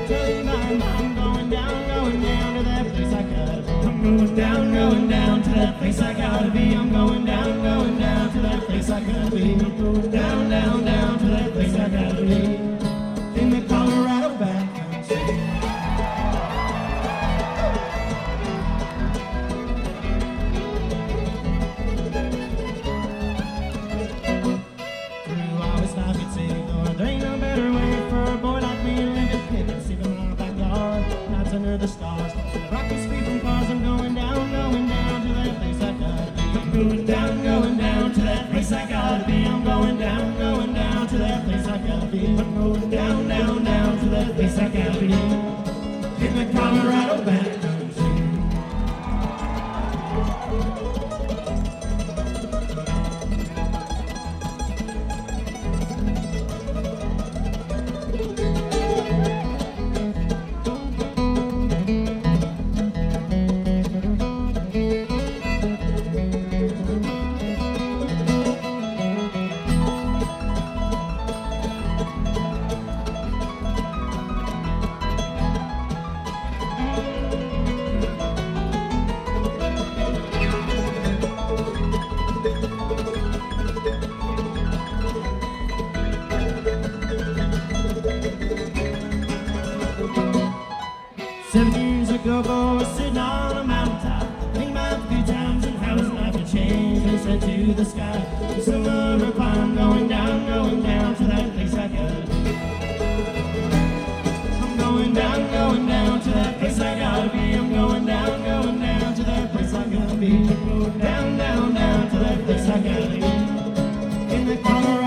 I'm going down to that place I gotta be. I'm going down to that place I gotta be. I'm going down to that place I gotta be. I'm going down to that place I gotta be. In the Colorado backcountry. Through all this life it's ignored. There ain't no better way for a boy like me to live it. Picking, sleeping in my backyard, nights under the stars. Rocky street from cars. I'm going down to that place I gotta be. I'm going down to that place I gotta be. I'm going down to that place I gotta be. I'm going down to that place I gotta be. In the Colorado backcountry. 7 years ago, boy, was sitting on a mountaintop, thinking about the good times and how his life had changed. And said to the sky, "Someone reply, I'm going down to that place I gotta be. I'm going down to that place I gotta be. I'm going down to that place I gotta be. I'm going down to that place I gotta be. In the Colorado."